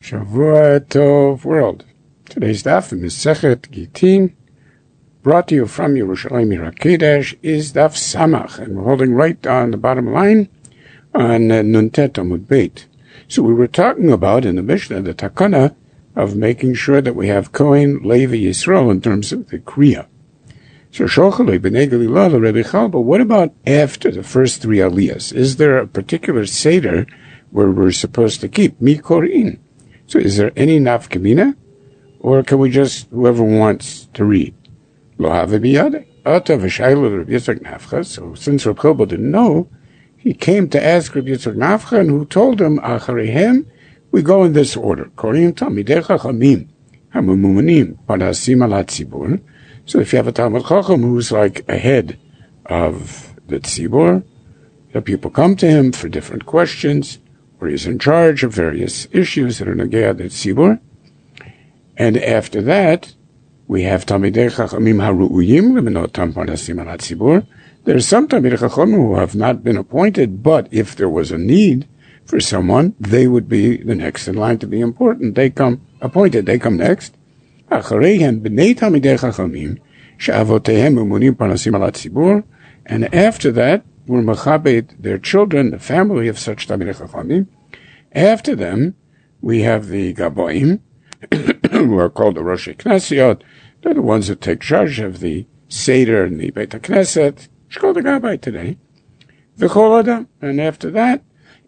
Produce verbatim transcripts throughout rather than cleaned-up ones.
Shavua Tov World. Today's daf in Masechet Gitin, brought to you from Yerushalayim Yer HaKodesh, is daf Samach, and we're holding right on the bottom line on uh, Nuntet Amud Beit. So we were talking about in the Mishnah the takana of making sure that we have Kohen, Levi, Yisrael in terms of the Kriya. So Shochalei B'nei Galillah Rebbe Chal, but what about after the first three Aliyahs? Is there a particular Seder where we're supposed to keep Mi Korin? So is there any nafkamina, or can we just, whoever wants to read? Lo have biyade. Ata v'shaylo Rabbi Yitzchak Nafcha. So since Rabbi Chobo didn't know, he came to ask Rabbi Yitzchak Nafcha, and who told him, Acharehem, we go in this order. Korim Talmidei Chachamim, Hamumumanim, Panasim Al HaTzibur. So if you have a Talmud Chacham who's like ahead of the Tzibur, the people come to him for different questions, where he's in charge of various issues that are Nagea the Tzibur. And after that, we have Talmidei Chachamim HaRu'uyim, Lemenotam Panasim Al HaTzibur. There are some Talmidei Chachamim who have not been appointed, but if there was a need for someone, they would be the next in line to be important. They come appointed, they come next. Achareihem B'nei Talmidei Chachamim, She'avotehem Umunim Panasim Al HaTzibur. And after that, were machabed their children, the family of such Talmidei Chachamim. After them, we have the Gaboim, who are called the Rosh Knesiot. They're the ones that take charge of the Seder and the Beit HaKnesset. It's called the Gabai today. V'chol Adam. And after that,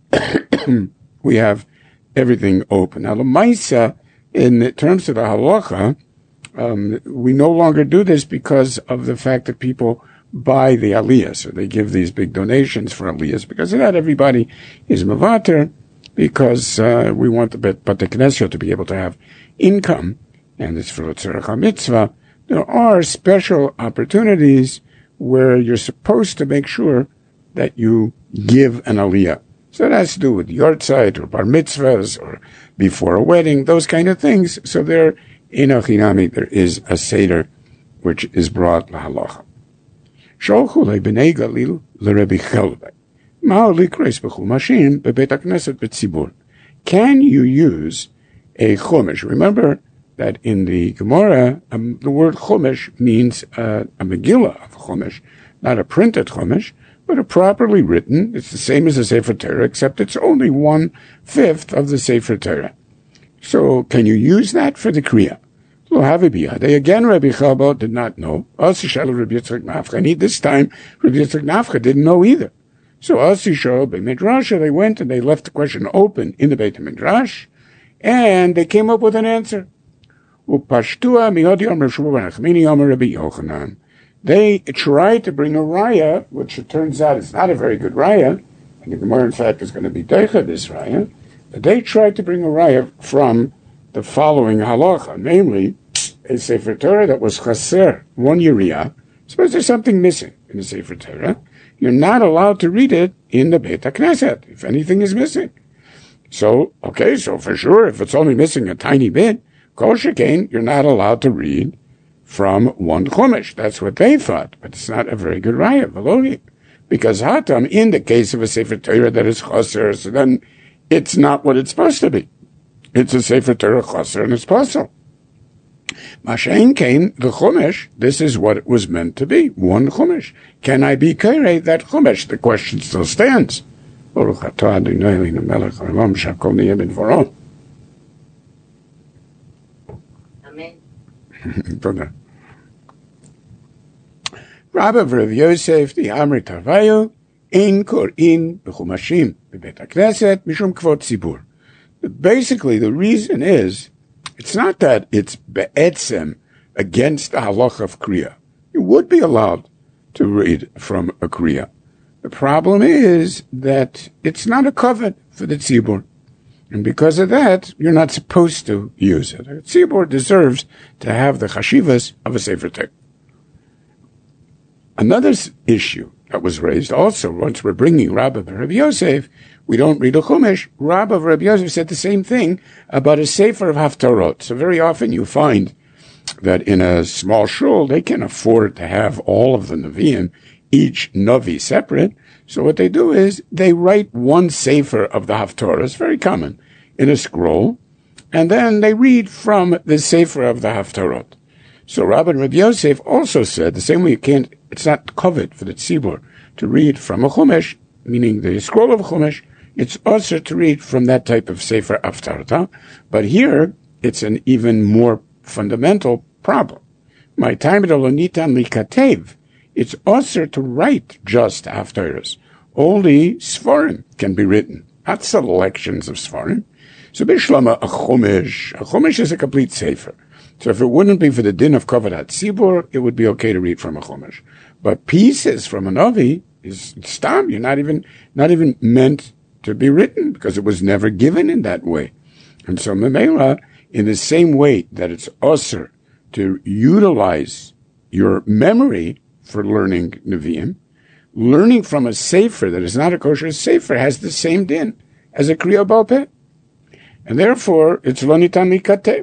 we have everything open. Now, the Maisa, in terms of the Halacha, um, we no longer do this because of the fact that people buy the aliyah, so they give these big donations for aliyahs, because not everybody is mevater, because uh, we want the Beit Knesset to be able to have income, and it's for Tzorech HaMitzvah. There are special opportunities where you're supposed to make sure that you give an aliyah. So that has to do with yortzeit or bar mitzvahs or before a wedding, those kind of things. So there, in Achinami, there is a seder which is brought lahalacha. Sholchulei b'nei Galil l'Rebbe Chelbei. Ma'o likreis b'chumashim b'Beit HaKnesset b'tzibur. Can you use a chumash? Remember that in the Gemara, um, the word chumash means uh, a Megillah of a chumash, not a printed chumash, but a properly written. It's the same as the Sefer Torah, except it's only one-fifth of the Sefer Torah. So can you use that for the Kriya? They again, Rabbi Chabot did not know. Also, Rabbi Yitzchak Nafcha, and this time, Rabbi Yitzchak Nafcha didn't know either. So, also, Beit Midrash, they went and they left the question open in the Beit Midrash, and they came up with an answer. They tried to bring a raya, which it turns out is not a very good raya, and the Gemara, in fact, is going to be deicha this raya, but they tried to bring a raya from the following halacha, namely a Sefer Torah that was chaser, one yiriyah. Suppose there's something missing in the Sefer Torah, you're not allowed to read it in the Beit HaKnesset, if anything is missing. So, okay, so for sure, if it's only missing a tiny bit, kol shekain, you're not allowed to read from one chumash. That's what they thought, but it's not a very good raya, v'lo, because hatam, in the case of a Sefer Torah that is chaser, so then it's not what it's supposed to be. It's a Sefer Torah chaser and it's possible. Mashain came, the chumash, this is what it was meant to be, one chumash. Can I be kairei that chumash? The question still stands. Baruch atah Adonai Eloheinu melech haolam shakol niyeh b'dvaro. Amen. Rabbi Rav Yosef, the Amri Tarvayu, ein kor'in b'chumashim b'Beit HaKnesset mishum kvod tzibur. Basically, the reason is, it's not that it's be'etzem against the halacha of Kriya. You would be allowed to read from a Kriya. The problem is that it's not a covet for the tzibur. And because of that, you're not supposed to use it. The tzibur deserves to have the chashivas of a Sefer Torah. Another issue that was raised also, once we're bringing Rabbi Rabbi Yosef, we don't read a chumash. Rabbi Rabbi Yosef said the same thing about a sefer of haftarot. So very often you find that in a small shul, they can afford to have all of the Nevi'im, each Navi separate. So what they do is they write one sefer of the haftarah. It's very common in a scroll, and then they read from the Sefer of the Haftarot. So Rabbi and Rabbi Yosef also said, the same way you can't, it's not covered for the tzibur to read from a Chumash, meaning the scroll of a Chumash, it's also to read from that type of Sefer Haftarot. But here, it's an even more fundamental problem. My time at Olonitan Likatev, it's also to write just Haftarot. Only Sfarim can be written, not selections of Sfarim. So Bishlama, a Chumash, a Chumash is a complete Sefer. So if it wouldn't be for the din of Kavod HaTzibur, it would be okay to read from a Chumash. But pieces from a Navi is stam. You're not even, not even meant to be written because it was never given in that way. And so Memela, in the same way that it's usher to utilize your memory for learning Nevi'im, learning from a Sefer that is not a kosher Sefer has the same din as a Kriya Baal Peh. And therefore, it's lo nitan likatev.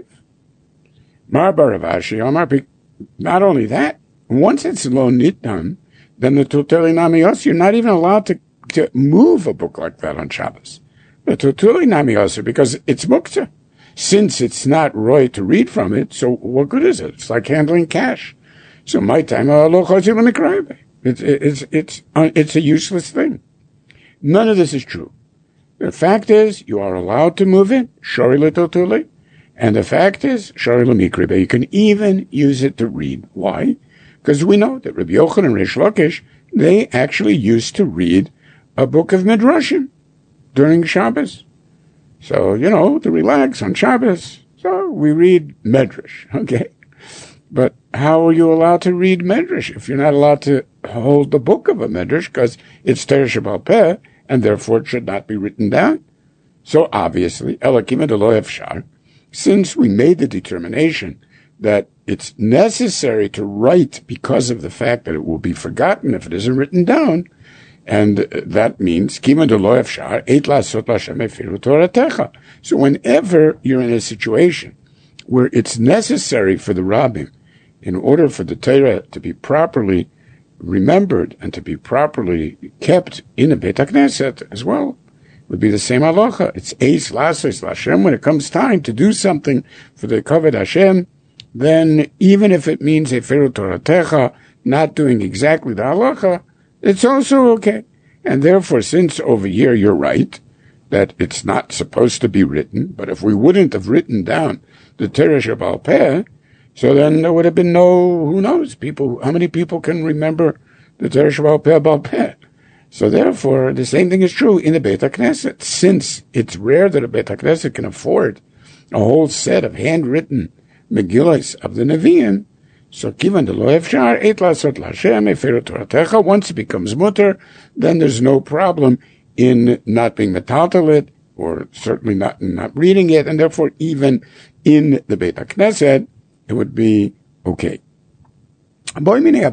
Mar Baravashi Amar, not only that, once it's lo nitan, then the Tuteli Namios, you're not even allowed to, to move a book like that on Shabbos. The Tuteli Namios, because it's muktzah. Since it's not right to read from it, so what good is it? It's like handling cash. So my time, it's, it's, it's, it's a useless thing. None of this is true. The fact is, you are allowed to move it, shori l'totuli, and the fact is, shori l'mikribe. You can even use it to read. Why? Because we know that Rabbi Yochanan and Reish Lakish, they actually used to read a book of Midrashim during Shabbos. So, you know, to relax on Shabbos. So we read Medrash, okay? But how are you allowed to read Medrash if you're not allowed to hold the book of a Medrash because it's Teresh Baal Peh, and therefore it should not be written down? So obviously, Elakim Elo Efshar, since we made the determination that it's necessary to write because of the fact that it will be forgotten if it isn't written down, and that means Kima de lo efshar eit lasot l'Hashem efiru toratecha. So whenever you're in a situation where it's necessary for the rabbim, in order for the Torah to be properly remembered and to be properly kept in a Beit HaKnesset as well, would be the same halacha. It's eis lasos l'Hashem. When it comes time to do something for the Kavod Hashem, then even if it means efiru toratecha, not doing exactly the halacha, it's also okay. And therefore, since over here you're right, that it's not supposed to be written, but if we wouldn't have written down the Teresh Baal Peh, so then there would have been no, who knows, people, how many people can remember the Teresh Baal Peh Baal Peh? So therefore, the same thing is true in the Beit HaKnesset. Since it's rare that a Beit HaKnesset can afford a whole set of handwritten Megillas of the Nevi'im, so given the lo efshar eit lasot l'Hashem efiru toratecha, once it becomes mutter, then there's no problem in not being metaltalit, or certainly not not reading it, and therefore even in the Beit HaKnesset, it would be okay. Another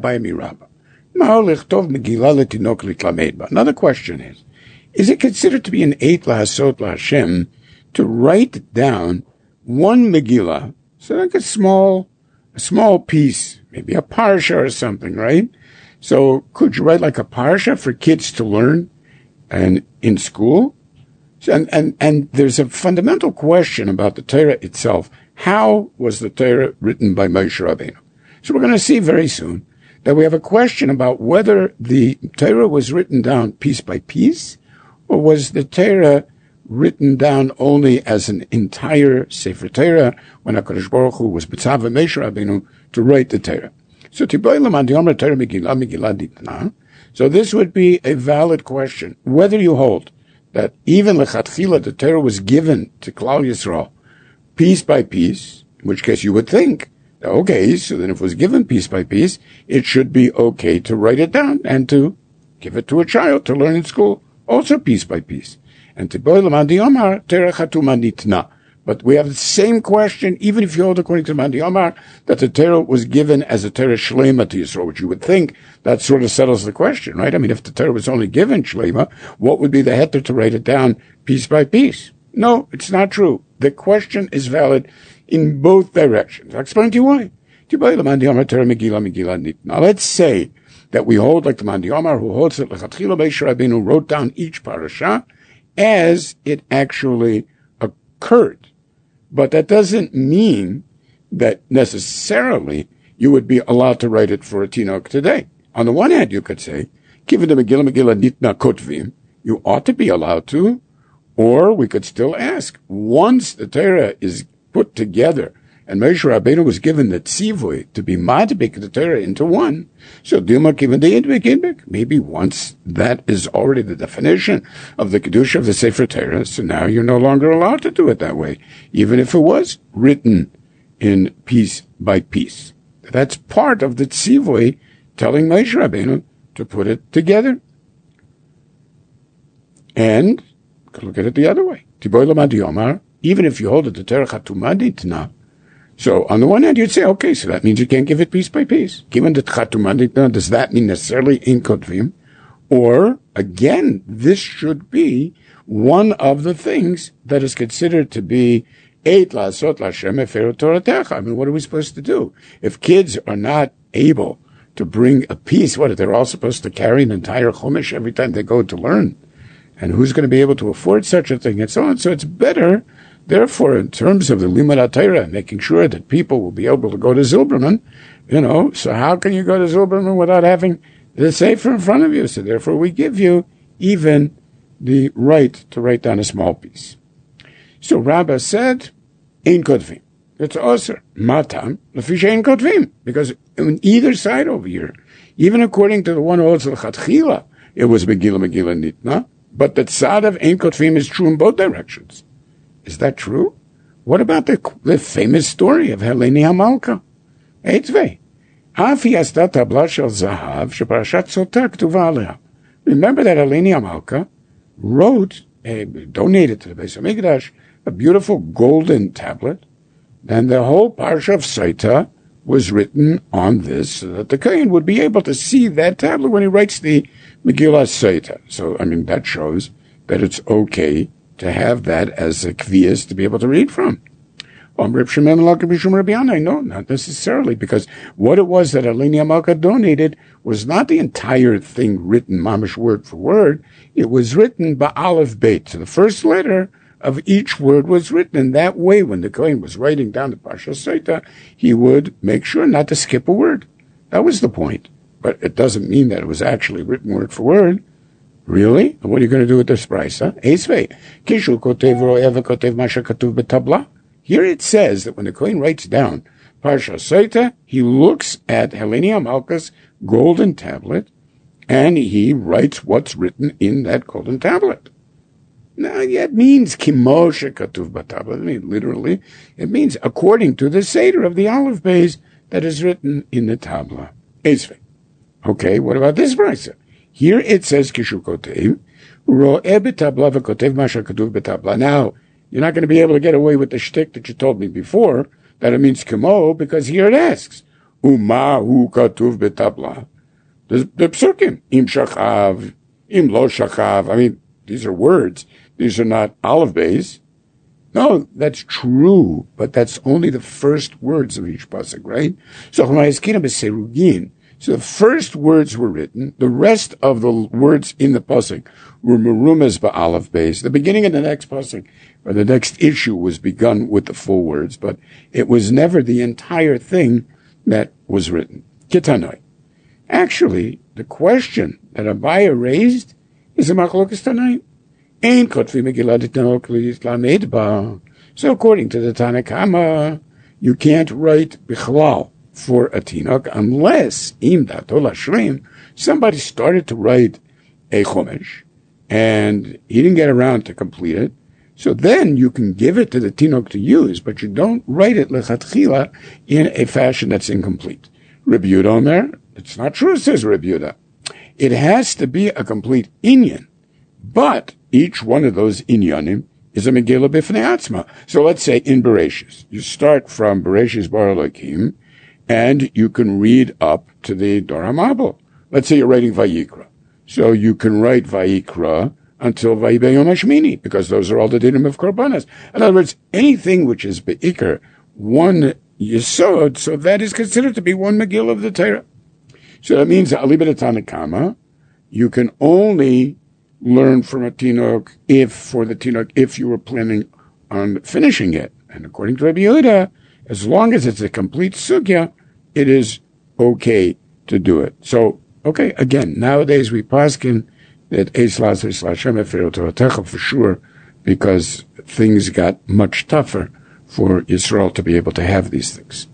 question is, is it considered to be an eit lahasot l'Hashem to write down one Megillah, so like a small A small piece, maybe a parsha or something, right? So could you write like a parsha for kids to learn and in school? And, and, and there's a fundamental question about the Torah itself. How was the Torah written by Moshe Rabbeinu? So we're going to see very soon that we have a question about whether the Torah was written down piece by piece, or was the Torah written down only as an entire Sefer Torah when HaKadosh Baruch Hu was B'tzav Moshe Rabbeinu to write the Torah. So Tiboy Lamad Yomer Torah Megillah Megillah Ditna. So this would be a valid question, whether you hold that even Lechatchila the Torah was given to Klal Yisrael piece by piece, in which case you would think, okay, so then if it was given piece by piece, it should be okay to write it down and to give it to a child to learn in school, also piece by piece. And Tiboy Lamadi Omar, Terah Chatuma Nitna. But we have the same question, even if you hold according to Mandi Omar, that the Torah was given as a Torah Shlema to Yisrael, which you would think that sort of settles the question, right? I mean, if the Torah was only given Shlema, what would be the heter to write it down piece by piece? No, it's not true. The question is valid in both directions. I'll explain to you why. Tiboy Lamadi Omar, Terah Megillah, Megillah Nitna. Let's say that we hold like the Mandi Omar, who holds that Lechatchila Moshe Rabbeinu wrote down each parasha as it actually occurred. But that doesn't mean that necessarily you would be allowed to write it for a Tinok today. On the one hand, you could say, given the Megillah Megillah Nitna Kotvim, you ought to be allowed to, or we could still ask, once the Torah is put together, and Moshe Rabbeinu was given the tzivui to be madbik the Torah into one, so Dilma given the idbik idbik. Maybe once that is already the definition of the kedusha of the Sefer Torah, so now you're no longer allowed to do it that way, even if it was written in piece by piece. That's part of the tzivui telling Moshe Rabbeinu to put it together. And look at it the other way. Even if you hold it the Torah Chatuma Nitna, so on the one hand, you'd say, okay, so that means you can't give it piece by piece. Given the Chatuma Nitna, does that mean necessarily in Kotvim? Or, again, this should be one of the things that is considered to be Eit La'asot L'Hashem Eferu Toratecha. I mean, what are we supposed to do? If kids are not able to bring a piece, what, they're all supposed to carry an entire Chumash every time they go to learn? And who's going to be able to afford such a thing, and so on? So it's better, therefore, in terms of the Limud HaTorah, making sure that people will be able to go to Zilberman, you know, so how can you go to Zilberman without having the Sefer in front of you? So therefore, we give you even the right to write down a small piece. So Rabbah said, Ein Kotvim. It's Osir. Matam, Lefisha Ein Kotvim. Because on either side over here, even according to the one who holds L'Chatchila, it was Megillah Megillah Nitna, but the tzad of Ein Kotvim is true in both directions. Is that true? What about the, the famous story of Heleni HaMalka? Eitzvei. Afi asta tabla shel zahav sheparashat Sotah ktuva aleha. Remember that Heleni HaMalka wrote, uh, donated to the Beis HaMikdash, a beautiful golden tablet, and the whole parsha of Sotah was written on this so that the Kohen would be able to see that tablet when he writes the Megillah Sotah. So, I mean, that shows that it's okay to have that as a kvias to be able to read from. No, not necessarily, because what it was that Heleni HaMalka donated was not the entire thing written mamish word for word. It was written ba'alef beit. So the first letter of each word was written. And that way, when the Kohen was writing down the Parsha Sotah, he would make sure not to skip a word. That was the point. But it doesn't mean that it was actually written word for word. Really? And what are you going to do with this brisa? Kishu kotev ro'eh v'kotev masha katuv b'tabla. Here it says that when the Kohen writes down Parsha Sotah, he looks at Heleni HaMalka's golden tablet, and he writes what's written in that golden tablet. Now, it means kimoshe katuv b'tabla. I mean, literally, it means according to the Seder of the Aleph Beis that is written in the tabla. Esvei. Okay, what about this brisa? Here it says kishu kotev ro'eh b'tabla v'kotev masha katuv b'tabla. Now, you're not going to be able to get away with the shtick that you told me before, that it means kimo, because here it asks, Uma hu katuv b'tabla. The, the psukim, im shachav, im lo shachav. I mean, these are words. These are not Aleph Beis. No, that's true, but that's only the first words of each pasuk, right? So, so the first words were written. The rest of the words in the pasuk were merumas ba'Aleph Beis. The beginning of the next pasuk, or the next issue, was begun with the full words, but it was never the entire thing that was written. Kitanoi. Actually, the question that Abaya raised is a machlokas tanaim. Ein kotvi Megillah Tinok l'yitlamed ba. So according to the Tanna Kama, you can't write bichlal for a tinok unless im dato lashrim, somebody started to write a chumash and he didn't get around to complete it. So then you can give it to the tinok to use, but you don't write it lechatchila in a fashion that's incomplete. Rabbi Yehuda Omer, it's not true, says Rabbi Yehuda. It has to be a complete inyan, but each one of those inyanim is a Megillah b'fnei atzma. So let's say in Bereshis, you start from Bereshis bar Elokim, and you can read up to the Dor HaMabul. Let's say you're writing Vayikra. So you can write Vayikra until Vayibei Yom HaShmini, because those are all the dinim of Korbanos. In other words, anything which is Be'ikr, one Yesod, so that is considered to be one Megillah of the Torah. So that means, Alibet Tanna Kama, you can only learn from a Tinok if, for the Tinok, if you were planning on finishing it. And according to Rabbi Yehuda, as long as it's a complete sugya, it is okay to do it. So, okay, again, nowadays we paskin that Eis Lazer Hashem Efer Toratecha for sure, because things got much tougher for Yisrael to be able to have these things.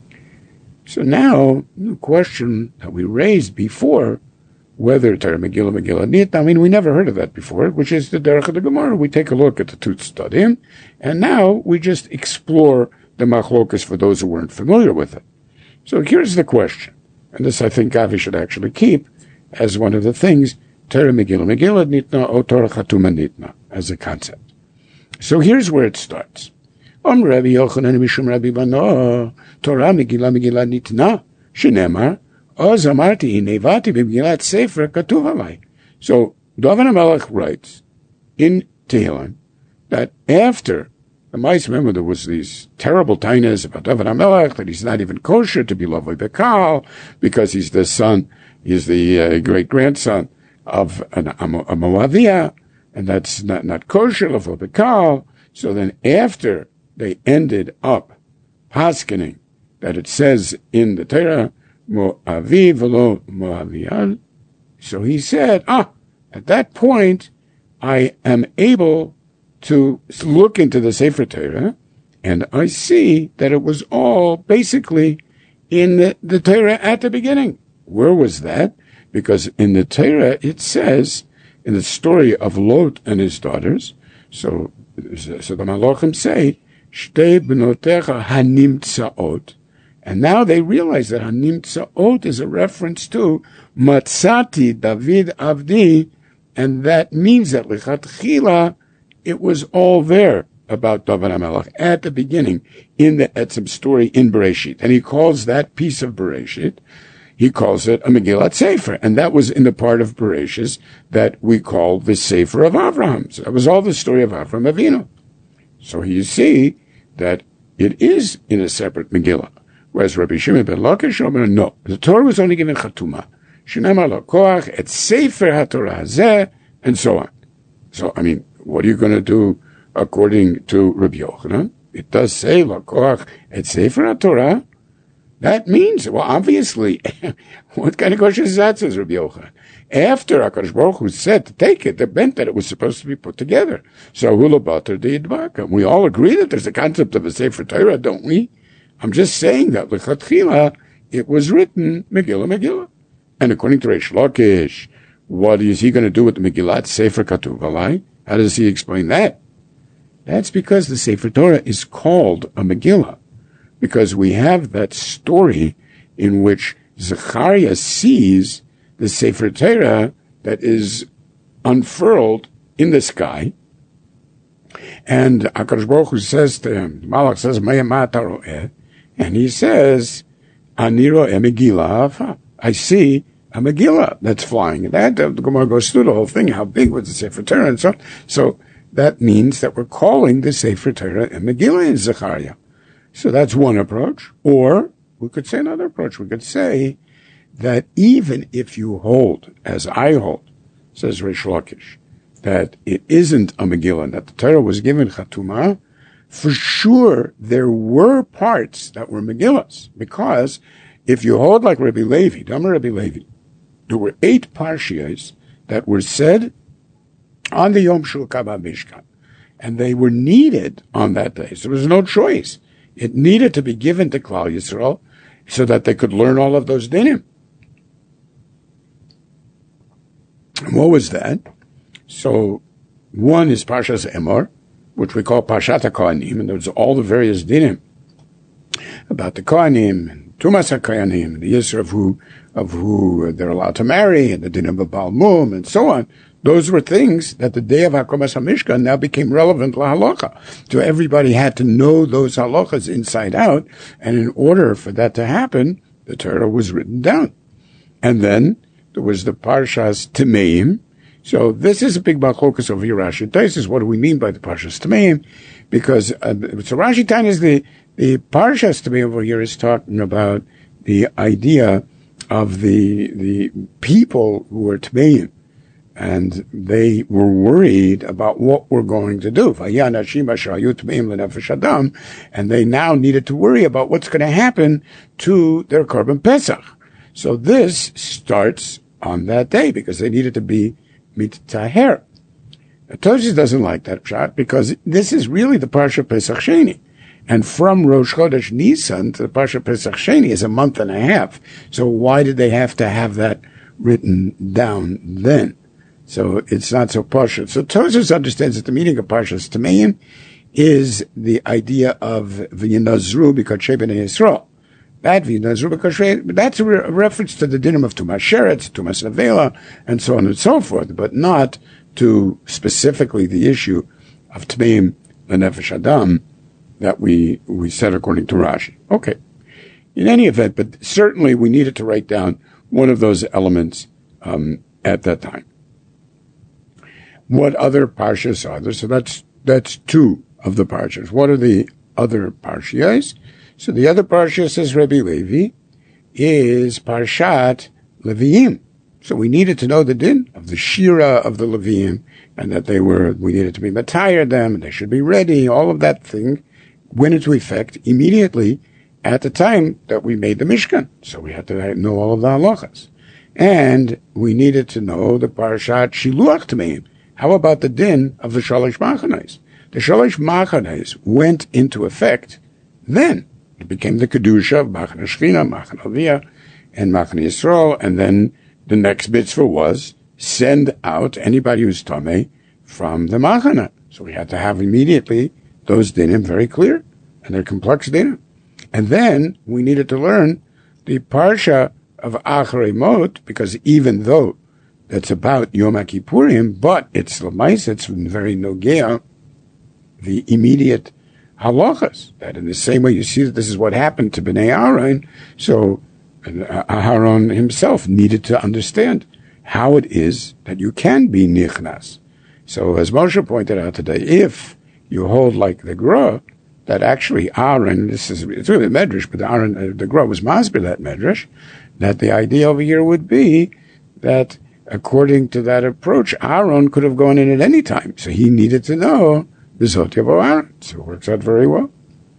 So now, the question that we raised before, whether Torah Megillah, Megillah Nit, I mean, we never heard of that before, which is the Derech of the Gemara. We take a look at the two Tzadim, and now we just explore the Machlokas for those who weren't familiar with it. So here's the question, and this I think Avi should actually keep as one of the things, Torah Megillah, Megillah Nitna, or Torah Chatuma Nitna, as a concept. So here's where it starts. Om Rabbi Yochanan Mishum Rabbi Bano, Torah Megillah Megillah Nitna, Shenemar, Oz Amarti Nevati B'Megillat Sefer Katuv Alai. So David HaMelech writes in Tehillim that after the mice, remember there was these terrible tainas about David HaMelech, that he's not even kosher to be Lavoi Bekal, because he's the son, he's the uh, great-grandson of an, a, a Moavia, and that's not, not kosher, Lavoi Bekal. So then after they ended up paskening that it says in the Torah, Moavi velo Moaviyal, so he said, ah, at that point, I am able to look into the Sefer Torah, and I see that it was all basically in the, the Torah at the beginning. Where was that? Because in the Torah it says, in the story of Lot and his daughters, so, so the Malachim say, Shtei b'notecha hanimtzaot, and now they realize that hanimtzaot is a reference to Matzati David Avdi, and that means that lichatchila it was all there about David HaMelech at the beginning in the Etzem story in Bereshit. And he calls that piece of Bereshit, he calls it a Megillat Sefer. And that was in the part of Bereshit that we call the Sefer of Avraham. So that was all the story of Avraham Avinu. So you see that it is in a separate Megillah. Whereas Rabbi Shimon ben Lakish, no, the Torah was only given Chatuma. Shenamar lo koach et Sefer HaTorah hazeh, and so on. So, I mean, what are you going to do according to Rabbi Yochanan? It does say, Lakoach et Sefer HaTorah. That means, well, obviously, what kind of question is that, says Rabbi Yochanan? After HaKadosh Baruch Hu said to take it, it meant that it was supposed to be put together. So, Hula Bater de Yidbaka. We all agree that there's a concept of a Sefer Torah, don't we? I'm just saying that, L'chatchila, it was written, Megillah, Megillah. And according to Reish Lakish, what is he going to do with the Megillat Sefer Katuv Alai? How does he explain that? That's because the Sefer Torah is called a Megillah, because we have that story in which Zechariah sees the Sefer Torah that is unfurled in the sky, and HaKadosh Baruch Hu says to him, Malach says, and he says, Ani ro'eh Megillah, I see a Megillah that's flying. And that, the Gemara goes through the whole thing, how big was the Sefer Torah and so on. So that means that we're calling the Sefer Torah a Megillah in Zechariah. So that's one approach. Or we could say another approach. We could say that even if you hold, as I hold, says Reish Lakish, that it isn't a Megillah, and that the Torah was given Chatumah, for sure there were parts that were Megillahs, because if you hold like Rabbi Levi, Damar Rabbi Levi, there were eight parshiyos that were said on the Yom Shul Kabah Mishkan, and they were needed on that day. So there was no choice. It needed to be given to Klal Yisrael so that they could learn all of those dinim. And what was that? So one is Parshas Emor, which we call Parshat HaKohanim, and there's all the various dinim about the Kohanim, and Tumas HaKohanim, the Yisr of who, of who they're allowed to marry, and the dinim of Baal Mum, and so on. Those were things that the day of HaKomas HaMishkan now became relevant la halacha. So everybody had to know those halachas inside out, and in order for that to happen, the Torah was written down. And then there was the Parshas Temeim. So this is a big machlokas over here, Rashi Taisus. What do we mean by the Parshas Temeim? Because uh, so Rashi Taisus, the the Parshas Temeim over here is talking about the idea of the the people who are Temeim. and they were worried about what we're going to do. And they now needed to worry about what's going to happen to their Korban Pesach. So this starts on that day because they needed to be mitzaher. Tosfos doesn't like that shot because this is really the Parsha Pesach Sheni. And from Rosh Chodesh Nisan to the Parsha Pesach Sheni is a month and a half. So why did they have to have that written down then? So it's not so Parsha. So Tosfos understands that the meaning of Parshas Tameim is the idea of V'yinazru b'kodshei b'nei Yisrael. That V'yinazru b'kodshei, that's a, re- a reference to the dinim of Tumas Sheretz, Tumas Nevela, and so on and so forth, but not to specifically the issue of Tameim l'nefesh Adam that we, we said according to Rashi. Okay. In any event, but certainly we needed to write down one of those elements um, at that time. What other parshas are there? So that's that's two of the parshas. What are the other parshas? So the other parsha, says Rabbi Levi, is Parshat Leviim. So we needed to know the din of the Shira of the Leviim, and that they were, we needed to be matayir them, and they should be ready. All of that thing went into effect immediately at the time that we made the Mishkan. So we had to know all of the halachas. And we needed to know the Parshat Shiluach Tameim. How about the din of the Shalosh Machanes? The Shalosh Machanes went into effect then. It became the Kedusha of Machane Shechina, Machane Aliyah, and Machane Yisrael, and then the next mitzvah was send out anybody who's Tameh from the Machane. So we had to have immediately those dinim very clear, and they're complex dinim. And then we needed to learn the Parsha of Acharei Mot, because even though that's about Yom HaKippurim, but it's Lamais, it's very Nogea, the immediate halachas. That in the same way you see that this is what happened to Bnei Aaron, so Aaron himself needed to understand how it is that you can be nichnas. So as Moshe pointed out today, if you hold like the Gra, that actually Aaron, this is, it's really a medrash, but the Aaron, uh, the Gra was masbir that medrash, that the idea over here would be that according to that approach, Aaron could have gone in at any time. So he needed to know the Zotyav of Aaron. So it works out very well.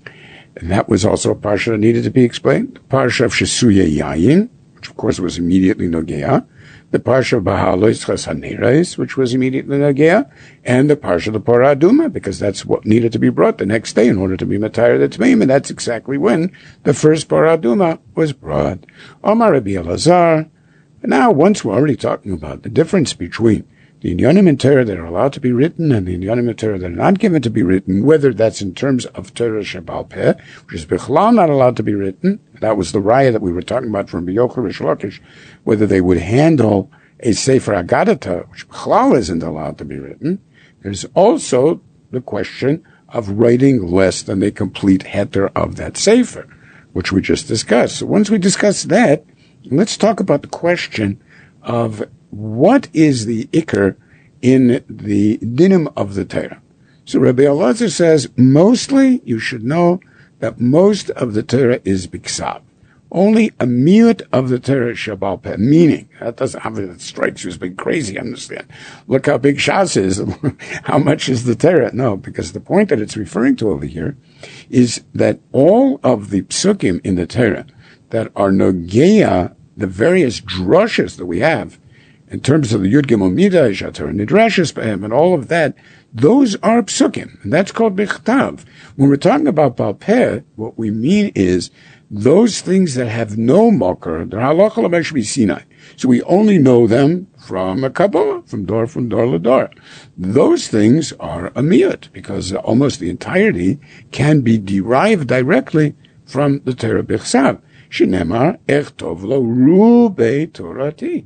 And that was also a parsha that needed to be explained. The parsha of Shesuya Yayin, which of course was immediately Nogea. The parsha of Bahalois Chasaneres, which was immediately Nogea. And the parsha of the Parah Aduma, because that's what needed to be brought the next day in order to be Matayr the Tmeim. And that's exactly when the first Parah Aduma was brought. Omar Rabbi Elazar. And now, once we're already talking about the difference between the Inyanim in Torah that are allowed to be written and the Inyanim in Torah that are not given to be written, whether that's in terms of Torah Shebal Peh, which is Bichlal not allowed to be written, that was the raya that we were talking about from B'Yochel Rish Lakish, whether they would handle a Sefer Agadata, which Bichlal isn't allowed to be written. There's also the question of writing less than the complete heter of that Sefer, which we just discussed. So once we discuss that, let's talk about the question of what is the ikar in the dinim of the Torah. So Rabbi Elazar says, mostly you should know that most of the Torah is biksav. Only a miut of the Torah shabal peh, meaning, that doesn't have, that strikes you as being crazy, understand. Look how big Shas is, how much is the Torah? No, because the point that it's referring to over here is that all of the psukim in the Torah that are nogea, the various drushes that we have, in terms of the Yud Gimel Midah, Shatar Nidrashis Behem, and all of that, those are psukim, and that's called bichtav. When we're talking about Baal Peh, what we mean is those things that have no makar, they're halacha l'meshbi Sinai. So we only know them from a Kabbalah, from door from door lador. Those things are a miyut, because almost the entirety can be derived directly from the Torah bichsav. Shinemar echtov lo rubei torati.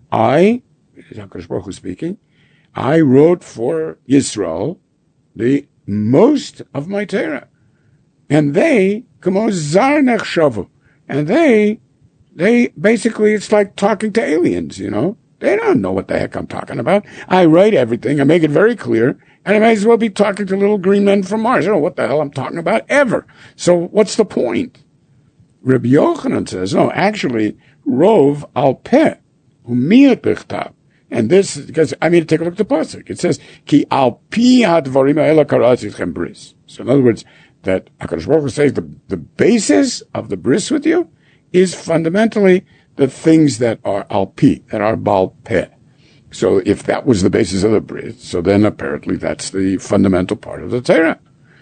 I, HaKadosh Baruch Hu speaking, I wrote for Yisrael the most of my Torah. And they, kamo zar nechshavu. And they, they, basically, it's like talking to aliens, you know. They don't know what the heck I'm talking about. I write everything, I make it very clear, and I may as well be talking to little green men from Mars. I don't know what the hell I'm talking about, ever. So what's the point? Rabbi Yochanan says, no, actually, rov al peh. And this, because, I mean, take a look at the pasuk. It says, Ki al pi hadvarim ha'ela karati etchem bris. So in other words, that HaKadosh Baruch Hu says the, the basis of the bris with you is fundamentally the things that are al pi, that are bal peh. So if that was the basis of the bris, so then apparently that's the fundamental part of the Torah.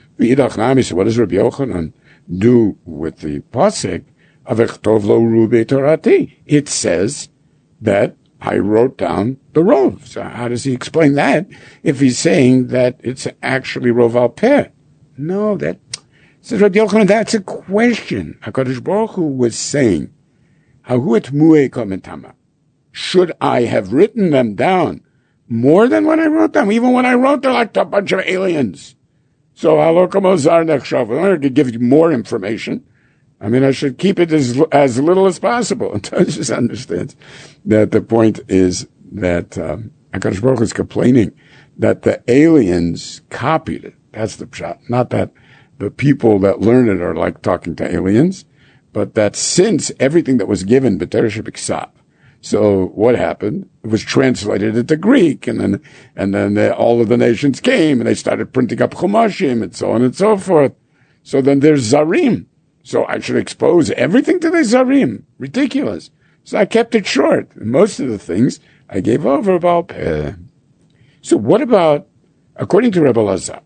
So what does Rabbi Yochanan do with the pasuk? Avechtov lo rubi torati. It says that I wrote down the rov. So how does he explain that if he's saying that it's actually rov al peh? No, that says Rabbi Yochanan. That's a question. HaKadosh Baruch Hu was saying, "Hahu et mu'e komentama." Should I have written them down more than when I wrote them? Even when I wrote, they're like a bunch of aliens. So halokamozar nechshav. I could give you more information. I mean, I should keep it as as little as possible. And just understands that the point is that um, HaKadosh Baruch Hu is complaining that the aliens copied it. That's the pshat. Not that the people that learn it are like talking to aliens, but that since everything that was given, b'teresh b'ksav, so what happened? It was translated into Greek, and then and then the, all of the nations came, and they started printing up chumashim, and so on and so forth. So then there's zarim. So I should expose everything to the zarim. Ridiculous. So I kept it short. And most of the things I gave over about peh. So what about, according to Rebbe Lazar?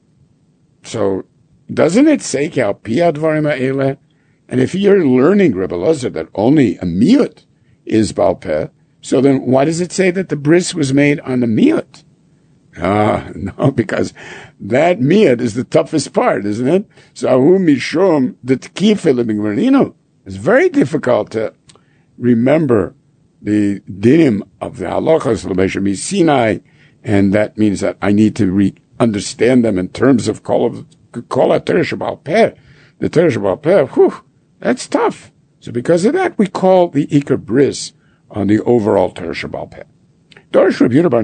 So doesn't it say ki al pi hadvarim ha'eleh? And if you're learning Rebbe Lazar that only a miyut is bal peh, so then why does it say that the bris was made on the miyut? Ah, no, because that miyut is the toughest part, isn't it? So ahu mishum the tkifa lebigmarino. It's very difficult to remember the dinim of the halachas l'meshem Sinai, and that means that I need to re- understand them in terms of kol of kol ha-Torah bal peh. The Torah bal peh, whew, that's tough. So because of that, we call the Iker Bris on the overall Torah bal peh. So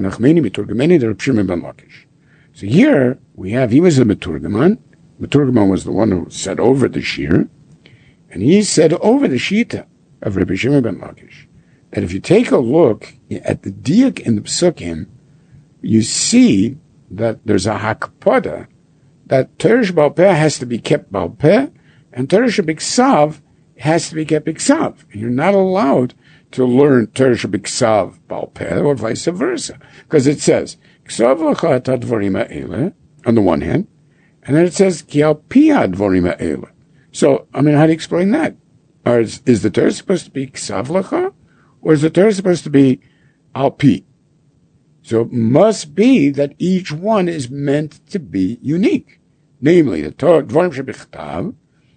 here we have, he was a Meturgaman. Meturgaman was the one who said over the Shir, and he said over the Shita of Rabbi Shimon ben Lakish, that if you take a look at the diak in the Psukim, you see that there's a hakpada, that Torah bal peh has to be kept bal peh, and Torah b'ksav has to be kept b'ksav. You're not allowed to learn Torah b'ksav bal peh, or vice versa. Because it says, ksav l'cha et hadvarim ha'eleh, on the one hand, and then it says, ki al pi hadvarim ha'eleh. So, I mean, how do you explain that? Or is, is the Torah supposed to be ksav l'cha, or is the Torah supposed to be al pi? So it must be that each one is meant to be unique. Namely, the Torah, dvarim shebichtav,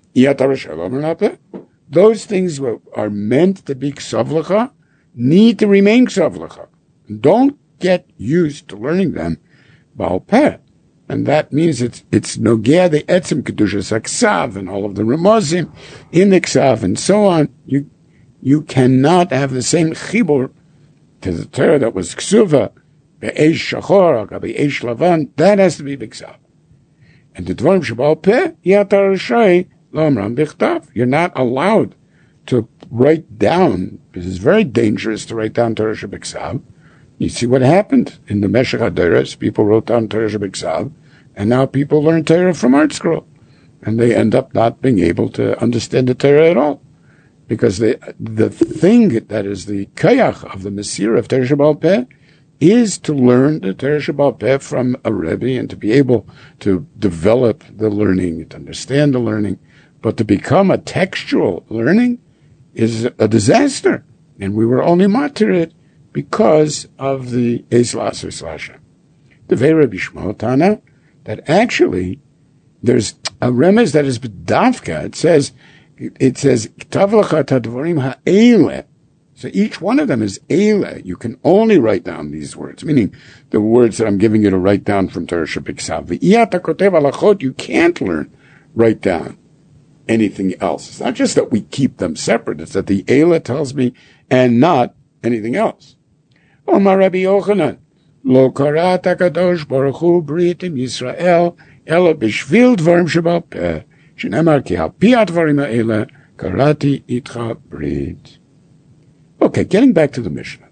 those things are meant to be ksav l'cha, need to remain ksav l'cha. Don't get used to learning them bal peh. And that means it's it's nogea the etzem kedushas haksav and all of the remozim in the ksav and so on. You you cannot have the same chibur to the Torah that was ksuva be'esh shachor or be'esh lavan. That has to be b'ksav. And the dvarim shebal peh yatar rishai. You're not allowed to write down, because it's very dangerous to write down Torah Shebiksav. You see what happened in the Meshech HaDoros. People wrote down Torah Shebiksav, and now people learn Torah from Art Scroll. And they end up not being able to understand the Torah at all. Because they, the thing that is the kayach of the Mesir of Torah Shebal Peh is to learn the Torah Shebal Peh from a Rebbe and to be able to develop the learning, to understand the learning. But to become a textual learning is a disaster. And we were only matir it because of the Eislas Slasha. The Vera Bishmotana, that actually there's a remez that is b'davka. It says, it says, Tavlacha tadvarim ha'ele. So each one of them is ele. You can only write down these words, meaning the words that I'm giving you to write down from Torah Shebiksav. V'iyata kotev alachot, you can't learn, write down anything else. It's not just that we keep them separate, it's that the Eila tells me, and not anything else. Omar Rabbi Yochanan, Lo karat HaKadosh Baruch Hu britim Yisrael, ela b'shvil dvarim shebal peh, shenemar ki al pi hadvarim ha'ele, karati itcha brit. Okay, getting back to the Mishnah.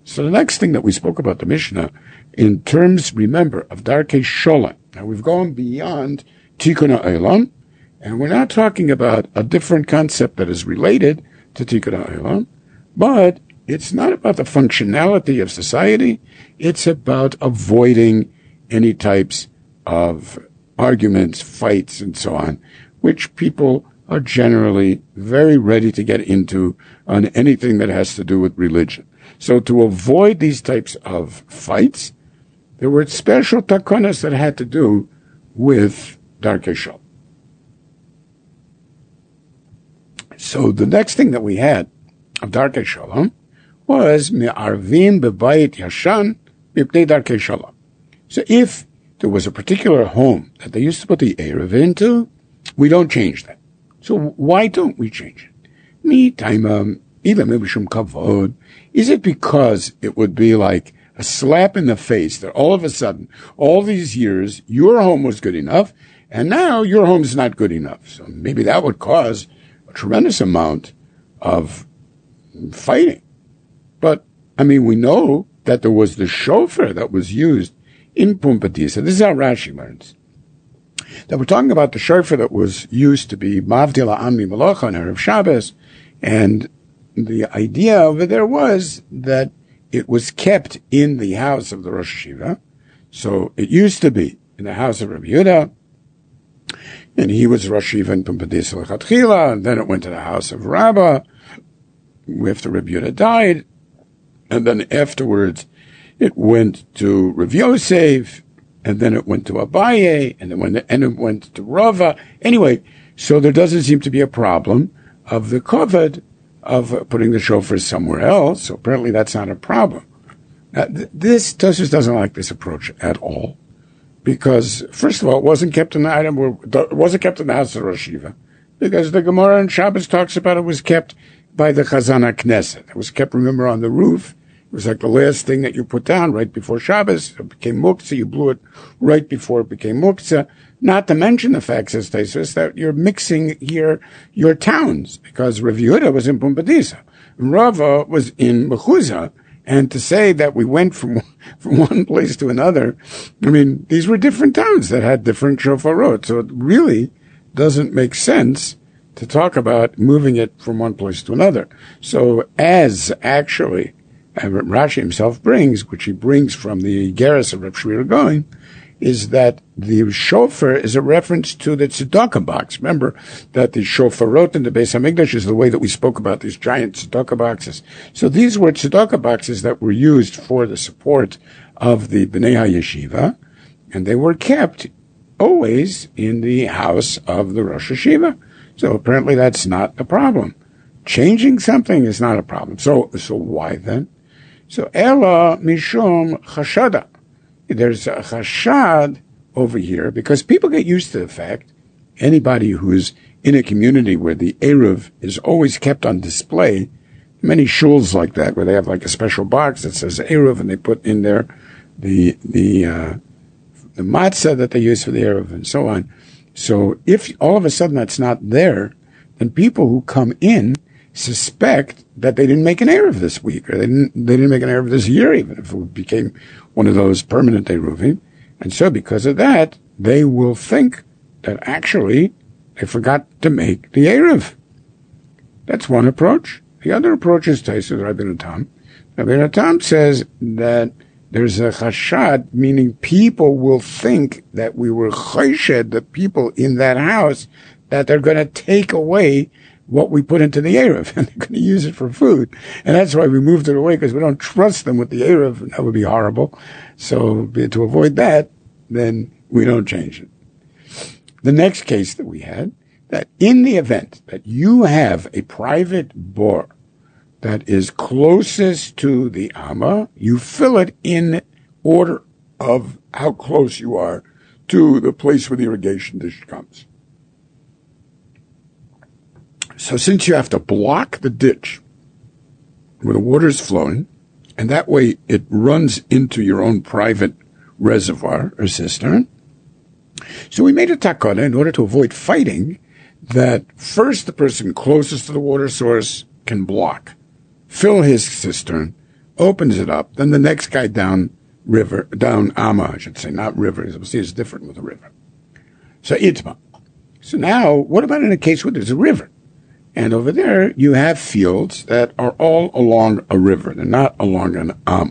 So the next thing that we spoke about the Mishnah, in terms, remember, of Darkei Sholem. Now we've gone beyond Tikkun HaOlam, and we're not talking about a different concept that is related to Tikkun HaOlam, but it's not about the functionality of society. It's about avoiding any types of arguments, fights, and so on, which people are generally very ready to get into on anything that has to do with religion. So to avoid these types of fights, there were special takonas that had to do with Darkei Sholem. So the next thing that we had of Darkei Sholem was me'arvim bebayit yashan mipnei Darkei Sholem. So if there was a particular home that they used to put the Erev into, we don't change that. So why don't we change it? Mi taimam ila mibishum kavod. Is it because it would be like a slap in the face that all of a sudden, all these years, your home was good enough, and now your home's not good enough? So maybe that would cause a tremendous amount of fighting. But, I mean, we know that there was the shofar that was used in Pumbedisa. This is how Rashi learns. That we're talking about the shofar that was used to be Mavdil Ami Malacha on Erev Shabbos, and the idea over there was that it was kept in the house of the Rosh Hashiva. So it used to be in the house of Rabbi Yehuda, and he was Rosh Hashiva in Pumbedisa Lechatchila, and then it went to the house of Rabbah after Rabbi Yehuda died, and then afterwards it went to Rav Yosef, and then it went to Abaye, and then when the, and it went to Rava. Anyway, so there doesn't seem to be a problem of the koved of putting the shofar somewhere else. So apparently that's not a problem. Now, th- this Tosfos doesn't like this approach at all, because first of all, it wasn't kept in the item. It wasn't kept in the house of Rosh Hashiva, because the Gemara in Shabbos talks about it was kept by the Chazan HaKnesset. It was kept, remember, on the roof. It was like the last thing that you put down right before Shabbos. It became muktzah. You blew it right before it became muktzah. Not to mention the fact, says Tosfos, that you're mixing here your towns, because Rav Yehuda was in Pumbedisa, and Rava was in Mechuzah. And to say that we went from from one place to another, I mean, these were different towns that had different shofarot. So it really doesn't make sense to talk about moving it from one place to another. So as actually Rashi himself brings, which he brings from the Geras of Reb Shmuel Gaon, is that the shofar is a reference to the tzedakah box. Remember that the shofarot in the Beis Hamikdash is the way that we spoke about these giant tzedakah boxes. So these were tzedakah boxes that were used for the support of the Bnei HaYeshiva, and they were kept always in the house of the Rosh Hashiva. So apparently that's not a problem. Changing something is not a problem. So, so why then? So Ela Mishum Chashada. There's a chashad over here, because people get used to the fact, anybody who's in a community where the Eruv is always kept on display, many shuls like that, where they have like a special box that says Eruv, and they put in there the the uh, the matzah that they use for the Eruv, and so on. So if all of a sudden that's not there, then people who come in suspect that they didn't make an Eruv this week, or they didn't they didn't make an Eruv this year, even if it became one of those permanent Eruvim. And so because of that, they will think that actually they forgot to make the Eruv. That's one approach. The other approach is Tosfos Rabbeinu Tam. Rabbeinu Tam says that there's a chashad, meaning people will think that we were choshed, the people in that house, that they're going to take away what we put into the Eruv, and they're going to use it for food. And that's why we moved it away, because we don't trust them with the Eruv, and that would be horrible. So to avoid that, then we don't change it. The next case that we had, that in the event that you have a private bore that is closest to the Amma, you fill it in order of how close you are to the place where the irrigation dish comes. So since you have to block the ditch where the water is flowing, and that way it runs into your own private reservoir or cistern, so we made a takana in order to avoid fighting, that first the person closest to the water source can block, fill his cistern opens it up, then the next guy down river, down Amma, I should say, not river, as we'll see, is different with a river. So Itma. So now, what about in a case where there's a river? And over there, you have fields that are all along a river. They're not along an Amma.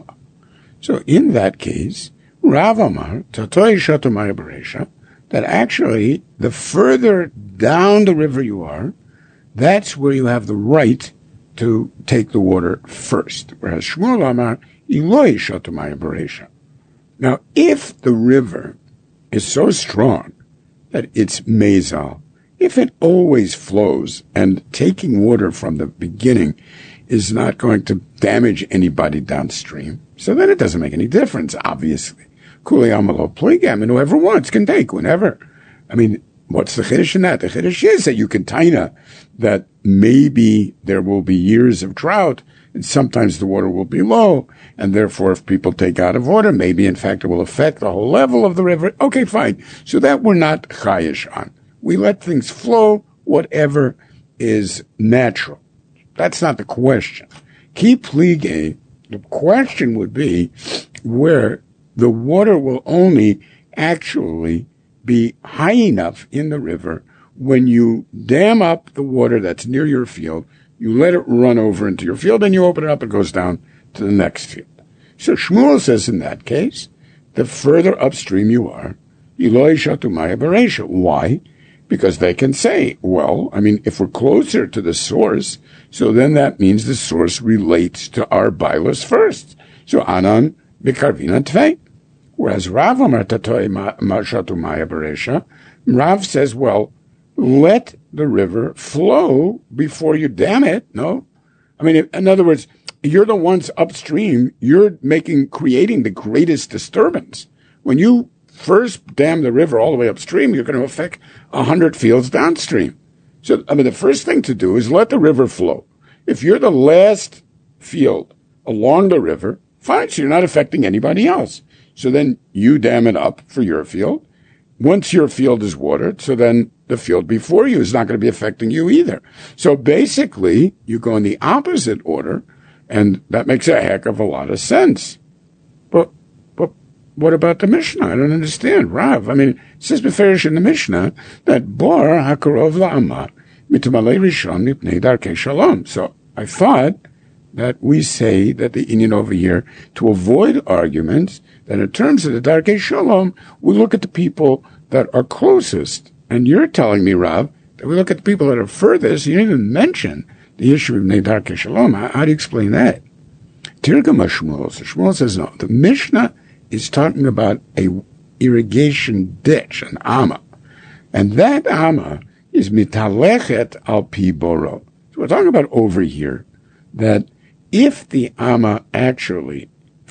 So in that case, Rav Amar, Tatoi Shotomaya Beresha, that actually, the further down the river you are, that's where you have the right to take the water first. Whereas Shmuel Amar, Iloi Shotomaya Beresha. Now, if the river is so strong that it's mezal, if it always flows and taking water from the beginning is not going to damage anybody downstream, so then it doesn't make any difference, obviously. Kuli amalo pligam, and whoever wants can take whenever. I mean, what's the chiddush in that? The chiddush is that you can taina that maybe there will be years of drought, and sometimes the water will be low, and therefore if people take out of order, maybe in fact it will affect the whole level of the river. Okay, fine. So that we're not chayish on. We let things flow, whatever is natural. That's not the question. Ki plige, the question would be where the water will only actually be high enough in the river when you dam up the water that's near your field, you let it run over into your field, and you open it up, it goes down to the next field. So Shmuel says in that case, the further upstream you are, Eloi Shatumaya Beresha. Why? Because they can say, well, I mean, if we're closer to the source, so then that means the source relates to our bilas first. So Anan Bikarvina Tvei. Whereas Rav Amar Tatoi Shatumaya Beresha, Rav says, well, let the river flow before you dam it. No? I mean, in other words, you're the ones upstream, you're making, creating the greatest disturbance. When you first dam the river all the way upstream, you're going to affect a hundred fields downstream. So, I mean, the first thing to do is let the river flow. If you're the last field along the river, fine, so you're not affecting anybody else. So then you dam it up for your field. Once your field is watered, so then the field before you is not going to be affecting you either. So basically, you go in the opposite order, and that makes a heck of a lot of sense. But, but what about the Mishnah? I don't understand. Rav, I mean, it says beferish in the Mishnah that Bor hakarov la'amah mitmalei rishon mipnei darkei shalom. So I thought that we say that the Indian over here, to avoid arguments, that in terms of the Darkei Shalom, we look at the people that are closest. And you're telling me, Rav, that we look at the people that are furthest. You didn't even mention the issue of Darkei Shalom. How, how do you explain that? Tirgama Shmuel. So Shmuel says, no, the Mishnah is talking about a irrigation ditch, an Amma. And that Amma is mitalechet al pi boro. So we're talking about over here that if the Amma actually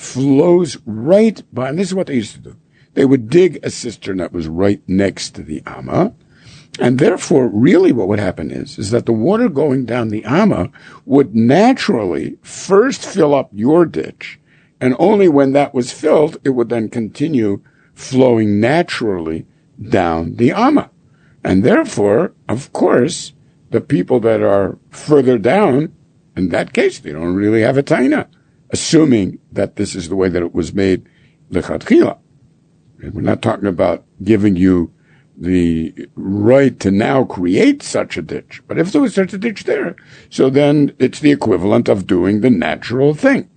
flows right by, and this is what they used to do, they would dig a cistern that was right next to the Amma, and therefore really what would happen is, is that the water going down the Amma would naturally first fill up your ditch, and only when that was filled, it would then continue flowing naturally down the Amma. And therefore, of course, the people that are further down, in that case, they don't really have a taina, assuming that this is the way that it was made lechatchila. We're not talking about giving you the right to now create such a ditch. But if there was such a ditch there, so then it's the equivalent of doing the natural thing.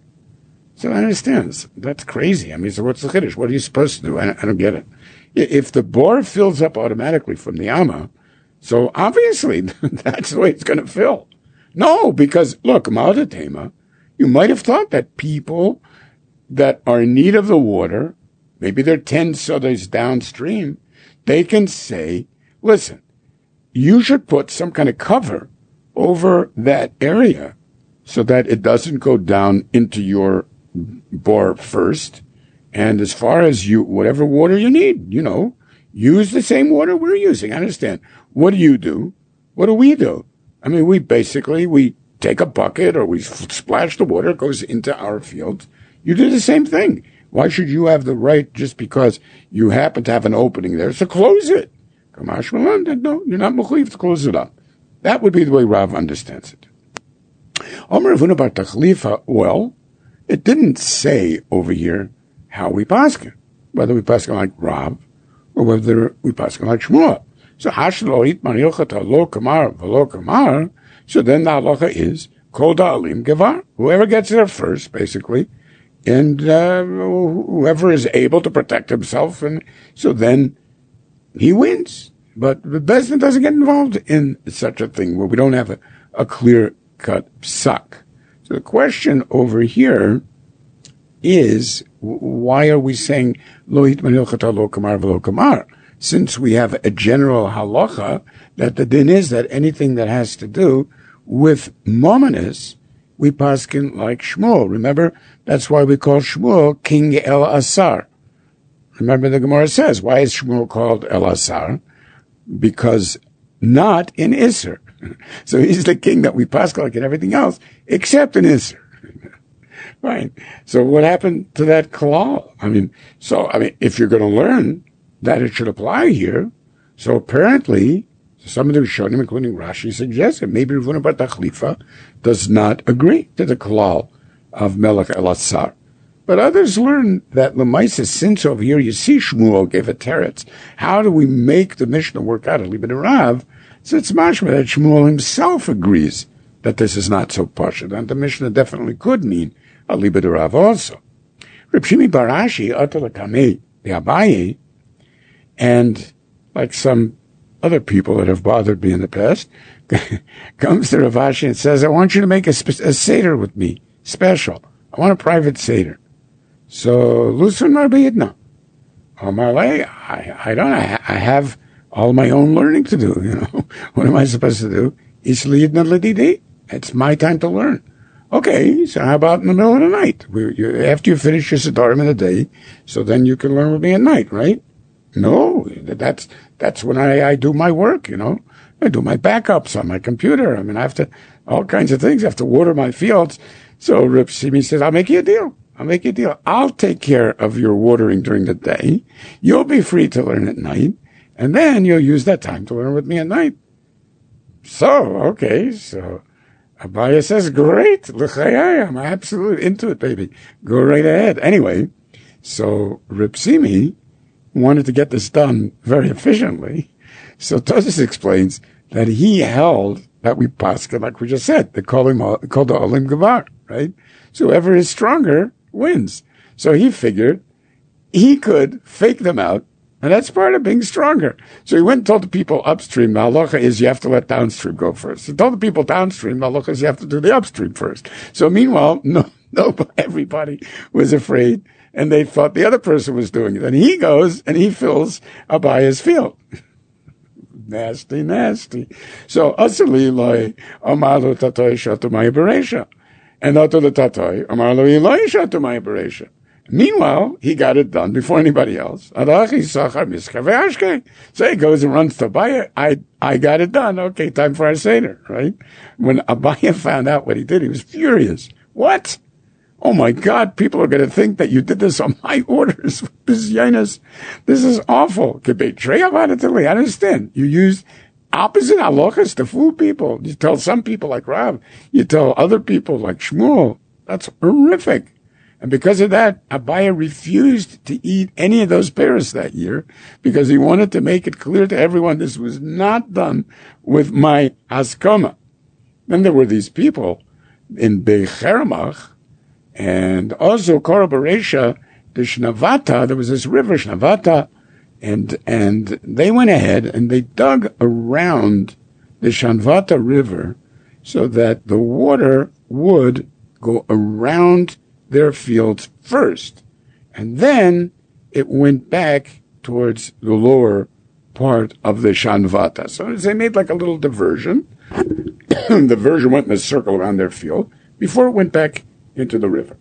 So I understand. That's crazy. I mean, so what's the chiddush? What are you supposed to do? I, I don't get it. If the bore fills up automatically from the Amma, so obviously that's the way it's going to fill. No, because look, Ma'adatema, you might have thought that people that are in need of the water, maybe they're ten sodas downstream, they can say, listen, you should put some kind of cover over that area so that it doesn't go down into your bore first. And as far as you, whatever water you need, you know, use the same water we're using. I understand. What do you do? What do we do? I mean, we basically, we take a bucket or we splash the water, it goes into our fields. You do the same thing. Why should you have the right just because you happen to have an opening there? So close it. Kamash Malan, no, you're not mechuyev to close it up. That would be the way Rav understands it. Omer Avuna bar Tachlifa, well, it didn't say over here how we paskin, whether we paskin like Rav or whether we paskin like Shmuel. So hashlo it mariochata lo kamar v'lo kamar. So then the halacha is kol da'alim gevar. Whoever gets there first, basically, and uh, whoever is able to protect himself, and so then he wins. But the Beis Din doesn't get involved in such a thing where we don't have a, a clear-cut psak. So the question over here is, why are we saying lo hitmanilchata lo kamar v'lo kamar? Since we have a general halacha that the din is that anything that has to do with mominus, we paskin like Shmuel. Remember, that's why we call Shmuel King El Asar. Remember the Gemara says, why is Shmuel called El Asar? Because not in Isser. So he's the king that we paskin like in everything else, except in Isser. Right. So what happened to that klal? I mean, so, I mean, if you're going to learn that it should apply here, so apparently, some of the Rishonim, including Rashi, suggested maybe Rav Huna bar Tachlifa does not agree to the klal of Melech El Asar. But others learn that Lemaisa, since over here you see Shmuel gave a teretz, how do we make the Mishnah work out? Libid Rav, so it's mashma that Shmuel himself agrees that this is not so pashut, and the Mishnah definitely could mean a Libid Rav also. Reb Shimi bar Ashi, Atal Kamei, the Abaye, and like some other people that have bothered me in the past, comes to Rav Ashi and says, I want you to make a, spe- a Seder with me, special. I want a private Seder. So, Lusun Marbiyidna. Omarle, I, I don't, I, I have all my own learning to do, you know. What am I supposed to do? Isliyidna Ladidi. It's my time to learn. Okay, so how about in the middle of the night? We, you, after you finish your Siddharim in the day, so then you can learn with me at night, right? No, that's that's when I, I do my work, you know. I do my backups on my computer. I mean, I have to, all kinds of things. I have to water my fields. So Reb Shimi says, I'll make you a deal. I'll make you a deal. I'll take care of your watering during the day. You'll be free to learn at night. And then you'll use that time to learn with me at night. So, okay, so Abaya says, great. I'm absolutely into it, baby. Go right ahead. Anyway, so Reb Shimi wanted to get this done very efficiently. So Tosfos explains that he held that we paskin, like we just said, they call him called the Olim Gavar, right? So whoever is stronger wins. So he figured he could fake them out, and that's part of being stronger. So he went and told the people upstream, the halacha is you have to let downstream go first. He told the people downstream, the halacha is you have to do the upstream first. So meanwhile, no, no, everybody was afraid, and they thought the other person was doing it. And he goes and he fills Abaya's field. Nasty, nasty. So, asali loy, amalu tatoi shatu maya beresha. And ato the tatoi, amalu iloi shatu maya beresha. Meanwhile, he got it done before anybody else. Adachi sachar miska ve'ashke. So he goes and runs to Abaya. I, I got it done. Okay, time for our Seder, right? When Abaya found out what he did, he was furious. What? Oh my God, people are going to think that you did this on my orders. This is, this is awful. I understand. You use opposite halachas to fool people. You tell some people like Rav. You tell other people like Shmuel. That's horrific. And because of that, Abaya refused to eat any of those pears that year because he wanted to make it clear to everyone this was not done with my haskama. Then there were these people in Bechermach, and also Korobaresha, the Shnavata, there was this river, Shnavata, and and they went ahead and they dug around the Shnavata River so that the water would go around their fields first. And then it went back towards the lower part of the Shanvata. So they made like a little diversion. The diversion went in a circle around their field before it went back into the river.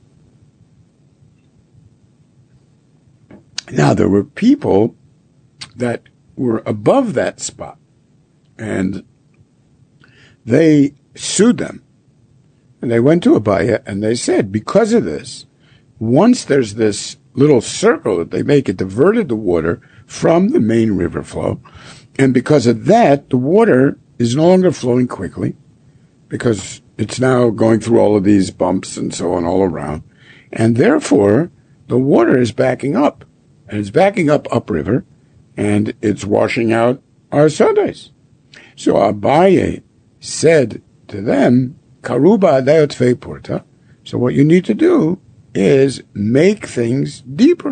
Now, there were people that were above that spot, and they sued them. And they went to Abaya, and they said, because of this, once there's this little circle that they make, it diverted the water from the main river flow, and because of that, the water is no longer flowing quickly, because it's now going through all of these bumps and so on all around. And therefore, the water is backing up. And it's backing up upriver, and it's washing out our sodas. So Abaye said to them, Karuba adayot tvei porta. So what you need to do is make things deeper.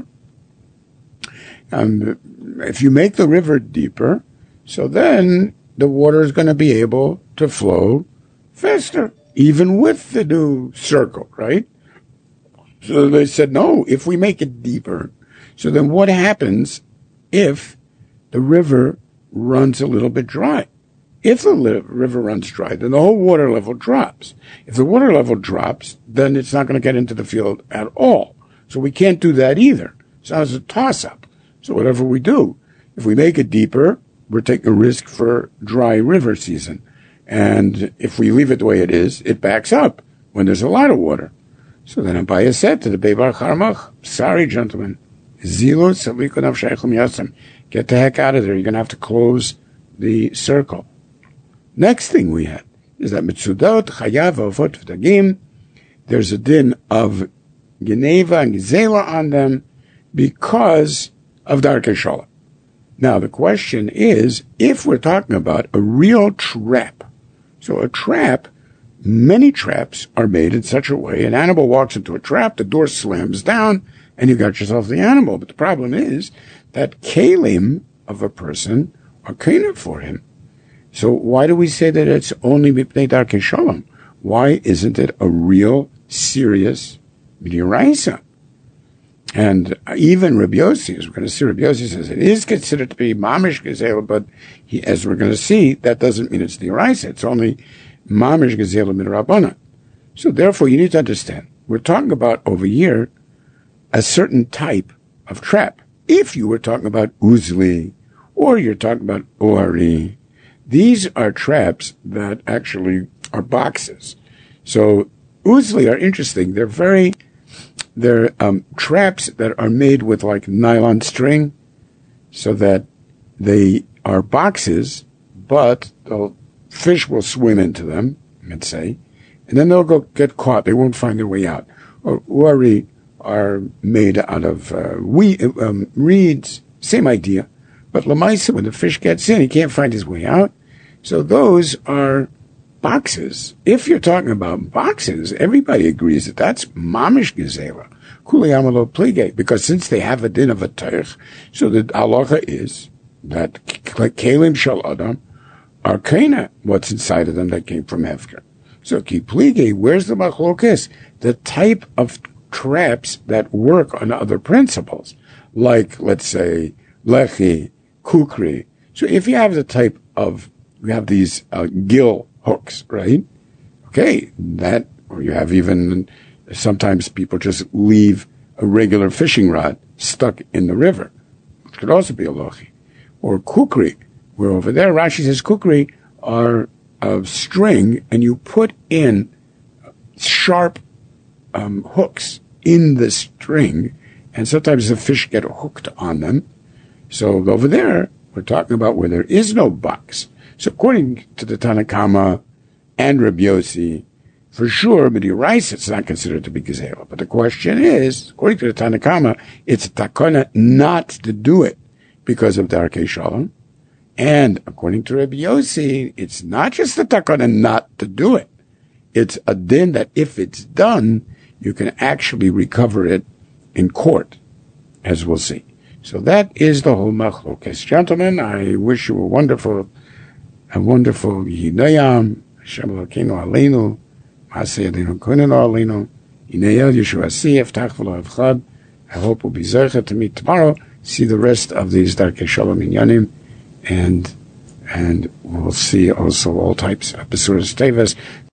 And if you make the river deeper, so then the water is going to be able to flow faster, even with the new circle, right? So they said, no, if we make it deeper, so then what happens if the river runs a little bit dry? If the li- river runs dry, then the whole water level drops. If the water level drops, then it's not going to get into the field at all. So we can't do that either. So it's a toss-up. So whatever we do, if we make it deeper, we're taking a risk for dry river season. And if we leave it the way it is, it backs up when there's a lot of water. So then Abaye said to the Beibar Charmach, sorry, gentlemen, Zilus Alikon of Sheikhum Yasam, get the heck out of there. You're going to have to close the circle. Next thing we had is that Mitzudot, Chayav, Ovot, V'dagim, there's a din of Geneva and Gizela on them because of Darkei Sholem. Now, the question is, if we're talking about a real trap, so a trap, many traps are made in such a way, an animal walks into a trap, the door slams down, and you got yourself the animal. But the problem is that kalim of a person are kena for him. So why do we say that it's only mipnei darkei shalom? Why isn't it a real, serious midiraisa? And even Rabbi Yossi, as we're going to see, Rabbi Yossi says it is considered to be mamish gezela, but he, as we're going to see, that doesn't mean it's the Diraisa. It's only mamish gezela midrabanan. So therefore, you need to understand, we're talking about over here a certain type of trap. If you were talking about uzli, or you're talking about oari, these are traps that actually are boxes. So uzli are interesting. They're very... They're um, traps that are made with like nylon string so that they are boxes, but the fish will swim into them, let's say, and then they'll go get caught. They won't find their way out. Or uari are made out of uh, we, um, reeds, same idea. But lamaisa, when the fish gets in, he can't find his way out. So those are boxes. If you're talking about boxes, everybody agrees that that's mamish gezela, kuli amalo plige, because since they have a din of a teich, so the halacha is that kalim shel adam are kena, what's inside of them that came from hefker. So ki plige, where's the machlokes? The type of traps that work on other principles, like let's say lechi, kukri. So if you have the type of, we have these uh, gill hooks, right? Okay, that, or you have even, sometimes people just leave a regular fishing rod stuck in the river. It could also be a lochi. Or kukri, where over there, Rashi says kukri are of string, and you put in sharp um, hooks in the string, and sometimes the fish get hooked on them. So over there, we're talking about where there is no box. So according to the Tanna Kama and Rabbi Yossi, for sure, Midiraisa, it's not considered to be gezela. But the question is, according to the Tanna Kama, it's a takana not to do it because of Darkei Shalom. And according to Rabbi Yossi, it's not just the takana not to do it. It's a din that if it's done, you can actually recover it in court, as we'll see. So that is the whole machlokes. Gentlemen, I wish you a wonderful A wonderful Yidayam, Hashem Elokeinu Aleinu, Maaseh Yadeinu Koinen Aleinu, Yinei El Yeshua Siyef Tachvelo Avchad. I hope we'll be zeichet to meet tomorrow, see the rest of these Darkei Shalom Inyanim, and and we'll see also all types of Besuras Teves.